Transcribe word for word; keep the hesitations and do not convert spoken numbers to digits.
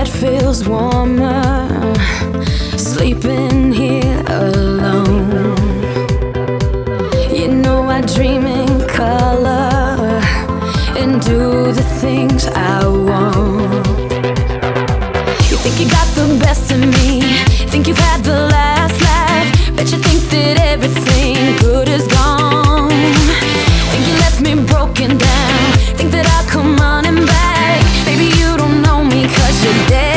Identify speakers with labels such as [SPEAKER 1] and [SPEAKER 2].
[SPEAKER 1] bed feels warmer, sleeping here alone. You know I dream in color and do the things I want. You think you got the best of me, think you've had the last laugh, bet you think that everything good is gone. Think you left me broken down, think that I'll come running back. Maybe you don't know me 'cause you're dead.